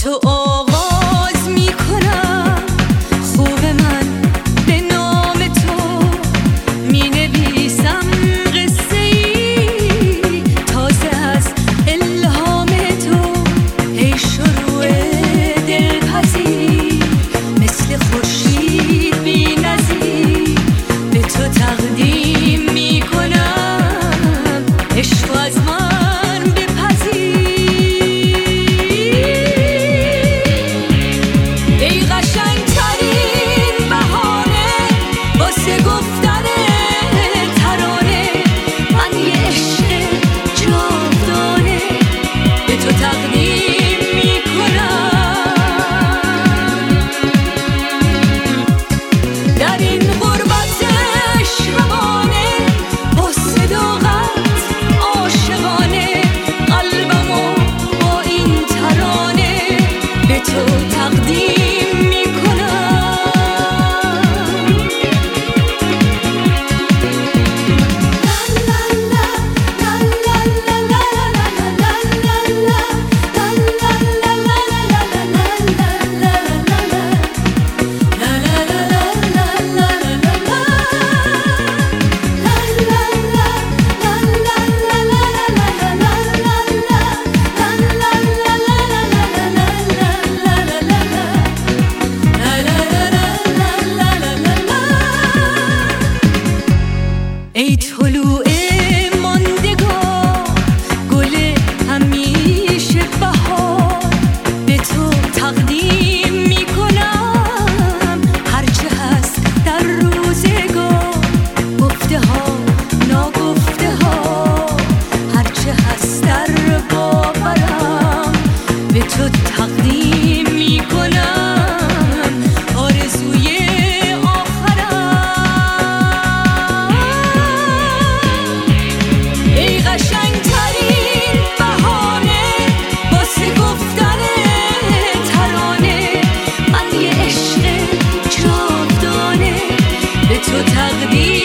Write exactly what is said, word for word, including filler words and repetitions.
تو آغاز می کنم خوب من به نام تو می نویسم قصه ای تازه از الهام تو. ای شروع دلپذیر مثل خورشید بی نظیر به تو تقدیم می کنم عشق از من بپذیر. ای قشنگترین بهانه واسه گفتن ترانه، من یه عشق جاودانه به تو تقدیم می کنم. در این غربت شبانه با صداقت عاشقانه قلبمو با این ترانه به تو تقدیم می کنم. ای طلوع ماندگار گل همیشه بهار به تو تقدیم می کنم هرچه هست در روزگار، گفته ها ناگفته ها هرچه هست در باورم به تو تقدیم می کنم آرزوی قشنگترین بهانه واسه گفتن ترانه، من یه عشق جاودانه به تو تقدیم